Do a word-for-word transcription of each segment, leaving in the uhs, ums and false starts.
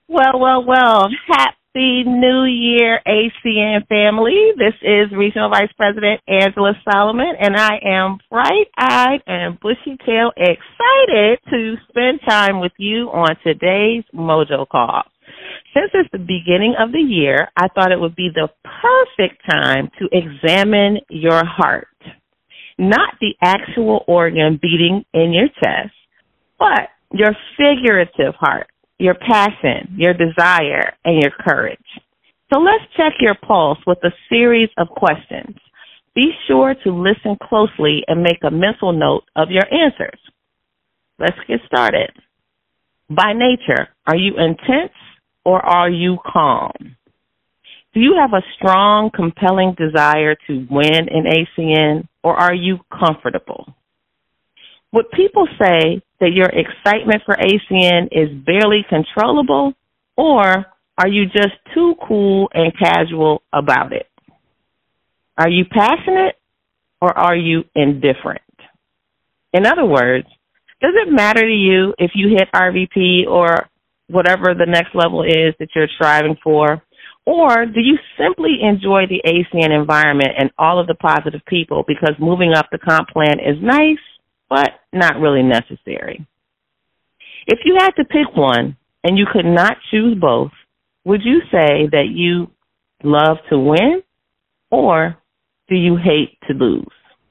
Well, well, well. Happy New Year, A C N family. This is Regional Vice President Angela Solomon, and I am bright-eyed and bushy-tailed excited to spend time with you on today's Mojo Call. Since it's the beginning of the year, I thought it would be the perfect time to examine your heart. Not the actual organ beating in your chest, but your figurative heart, your passion, your desire, and your courage. So let's check your pulse with a series of questions. Be sure to listen closely and make a mental note of your answers. Let's get started. By nature, are you intense or are you calm? Do you have a strong, compelling desire to win in A C N, or are you comfortable? Would people say that your excitement for A C N is barely controllable, or are you just too cool and casual about it? Are you passionate, or are you indifferent? In other words, does it matter to you if you hit R V P or whatever the next level is that you're striving for? Or do you simply enjoy the A C N environment and all of the positive people because moving up the comp plan is nice, but not really necessary? If you had to pick one and you could not choose both, would you say that you love to win or do you hate to lose?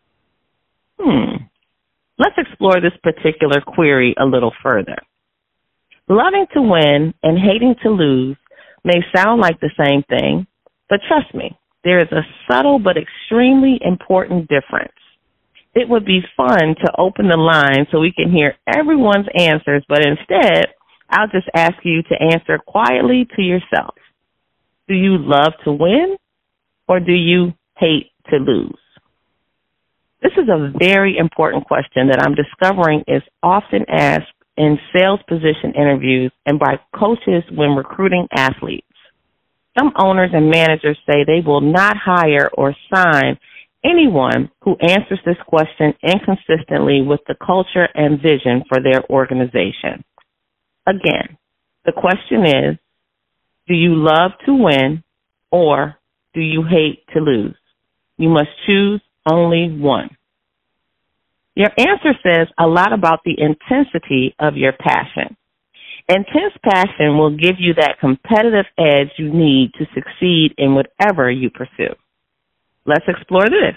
Hmm. Let's explore this particular query a little further. Loving to win and hating to lose may sound like the same thing, but trust me, there is a subtle but extremely important difference. It would be fun to open the line so we can hear everyone's answers, but instead, I'll just ask you to answer quietly to yourself. Do you love to win or do you hate to lose? This is a very important question that I'm discovering is often asked in sales position interviews and by coaches when recruiting athletes. Some owners and managers say they will not hire or sign anyone who answers this question inconsistently with the culture and vision for their organization. Again, the question is, do you love to win or do you hate to lose? You must choose only one. Your answer says a lot about the intensity of your passion. Intense passion will give you that competitive edge you need to succeed in whatever you pursue. Let's explore this.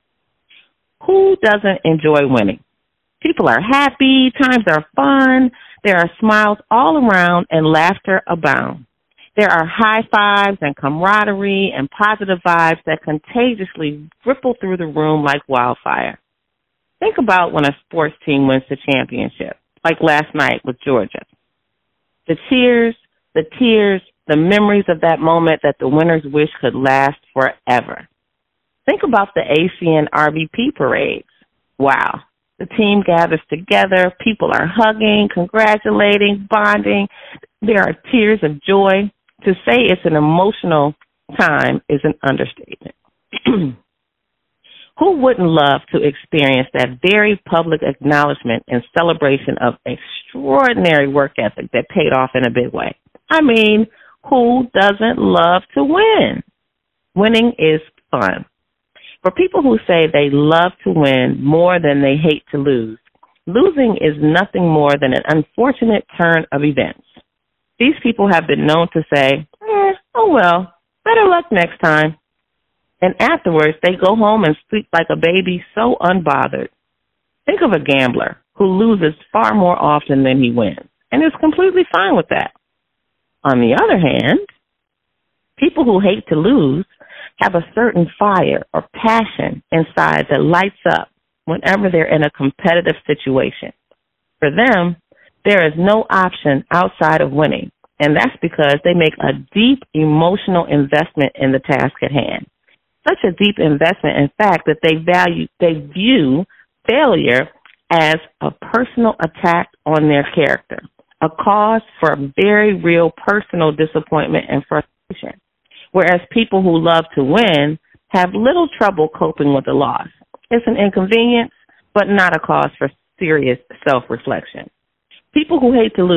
Who doesn't enjoy winning? People are happy, times are fun, there are smiles all around, and laughter abound. There are high fives and camaraderie and positive vibes that contagiously ripple through the room like wildfire. Think about when a sports team wins the championship, like last night with Georgia. The cheers, the tears, the memories of that moment that the winners wish could last forever. Think about the A C N R V P parades. Wow. The team gathers together. People are hugging, congratulating, bonding. There are tears of joy. To say it's an emotional time is an understatement. Who wouldn't love to experience that very public acknowledgement and celebration of extraordinary work ethic that paid off in a big way? I mean, who doesn't love to win? Winning is fun. For people who say they love to win more than they hate to lose, losing is nothing more than an unfortunate turn of events. These people have been known to say, eh, oh well, better luck next time. And afterwards, they go home and sleep like a baby so unbothered. Think of a gambler who loses far more often than he wins and is completely fine with that. On the other hand, people who hate to lose have a certain fire or passion inside that lights up whenever they're in a competitive situation. For them, there is no option outside of winning, and that's because they make a deep emotional investment in the task at hand. Such a deep investment, in fact, that they value, they view failure as a personal attack on their character, a cause for very real personal disappointment and frustration. Whereas people who love to win have little trouble coping with the loss. It's an inconvenience, but not a cause for serious self-reflection. People who hate to lose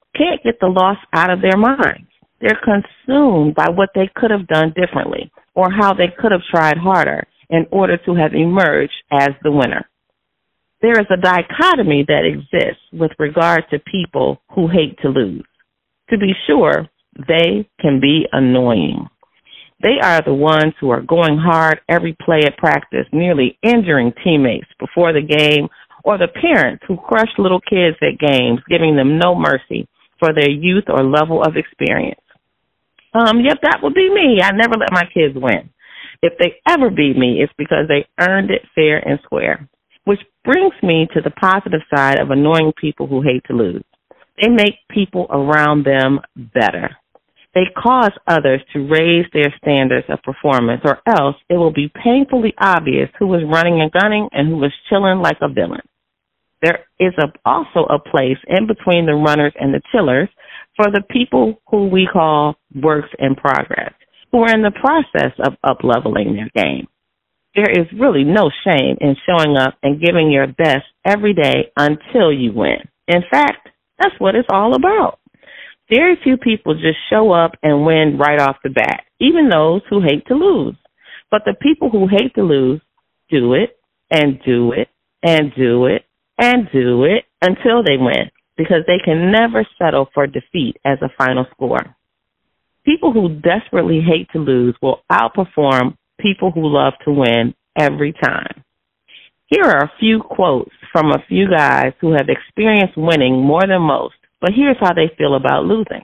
can't get the loss out of their minds. They're consumed by what they could have done differently or how they could have tried harder in order to have emerged as the winner. There is a dichotomy that exists with regard to people who hate to lose. To be sure, they can be annoying. They are the ones who are going hard every play at practice, nearly injuring teammates before the game, or the parents who crush little kids at games, giving them no mercy for their youth or level of experience. Um, yep, that would be me. I never let my kids win. If they ever beat me, it's because they earned it fair and square, which brings me to the positive side of annoying people who hate to lose. They make people around them better. They cause others to raise their standards of performance, or else it will be painfully obvious who was running and gunning and who was chilling like a villain. There is a, also a place in between the runners and the chillers for the people who we call works in progress, who are in the process of up-leveling their game. There is really no shame in showing up and giving your best every day until you win. In fact, that's what it's all about. Very few people just show up and win right off the bat, even those who hate to lose. But the people who hate to lose do it and do it and do it and do it until they win, because they can never settle for defeat as a final score. People who desperately hate to lose will outperform people who love to win every time. Here are a few quotes from a few guys who have experienced winning more than most, but here's how they feel about losing.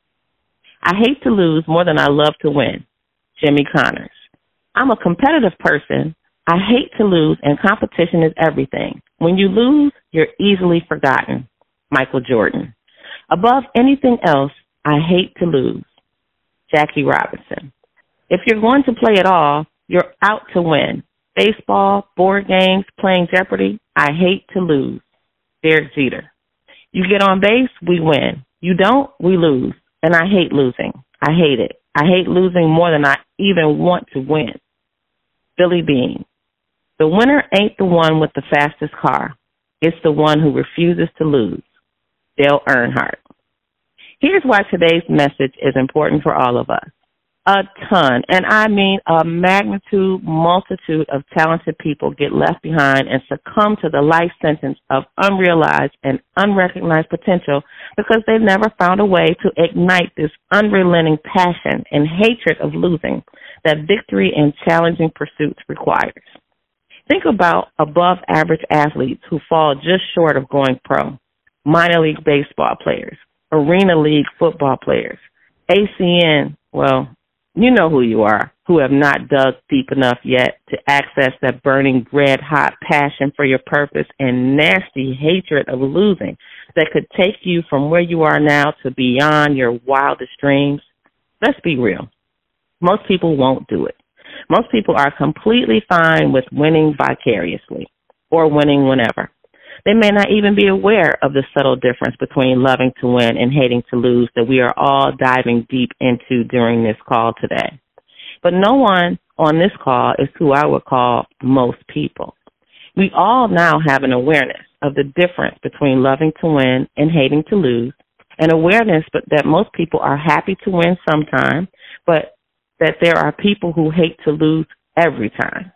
I hate to lose more than I love to win. Jimmy Connors. I'm a competitive person. I hate to lose, and competition is everything. When you lose, you're easily forgotten. Michael Jordan. Above anything else, I hate to lose. Jackie Robinson. If you're going to play at all, you're out to win. Baseball, board games, playing Jeopardy, I hate to lose. Derek Jeter. You get on base, we win. You don't, we lose. And I hate losing. I hate it. I hate losing more than I even want to win. Billy Beane. The winner ain't the one with the fastest car. It's the one who refuses to lose. Dale Earnhardt. Here's why today's message is important for all of us. A ton, and I mean a magnitude, multitude of talented people get left behind and succumb to the life sentence of unrealized and unrecognized potential because they've never found a way to ignite this unrelenting passion and hatred of losing that victory in challenging pursuits requires. Think about above-average athletes who fall just short of going pro, minor league baseball players, arena league football players, A C N, well, you know who you are, who have not dug deep enough yet to access that burning red-hot passion for your purpose and nasty hatred of losing that could take you from where you are now to beyond your wildest dreams. Let's be real. Most people won't do it. Most people are completely fine with winning vicariously or winning whenever. They may not even be aware of the subtle difference between loving to win and hating to lose that we are all diving deep into during this call today. But no one on this call is who I would call most people. We all now have an awareness of the difference between loving to win and hating to lose, an awareness but that most people are happy to win sometime, but that there are people who hate to lose every time.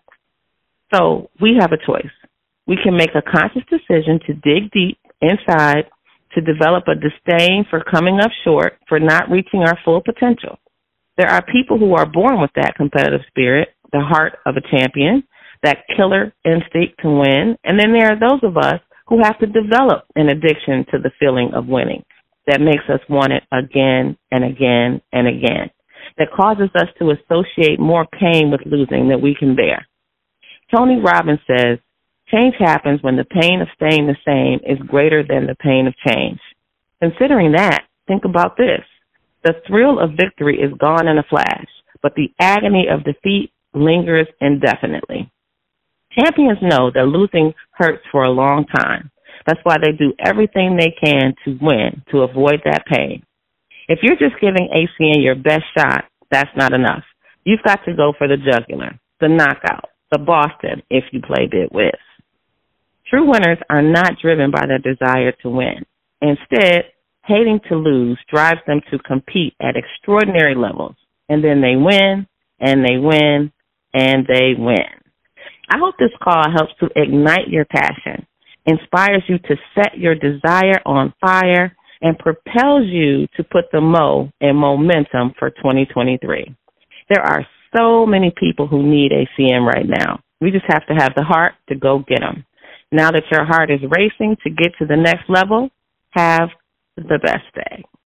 So we have a choice. We can make a conscious decision to dig deep inside, to develop a disdain for coming up short, for not reaching our full potential. There are people who are born with that competitive spirit, the heart of a champion, that killer instinct to win, and then there are those of us who have to develop an addiction to the feeling of winning that makes us want it again and again and again, that causes us to associate more pain with losing than we can bear. Tony Robbins says, change happens when the pain of staying the same is greater than the pain of change. Considering that, think about this. The thrill of victory is gone in a flash, but the agony of defeat lingers indefinitely. Champions know that losing hurts for a long time. That's why they do everything they can to win, to avoid that pain. If you're just giving A C N your best shot, that's not enough. You've got to go for the jugular, the knockout, the Boston, if you play bid whist. True winners are not driven by their desire to win. Instead, hating to lose drives them to compete at extraordinary levels. And then they win, and they win, and they win. I hope this call helps to ignite your passion, inspires you to set your desire on fire, and propels you to put the mo in momentum for twenty twenty-three. There are so many people who need A C M right now. We just have to have the heart to go get them. Now that your heart is racing to get to the next level, have the best day.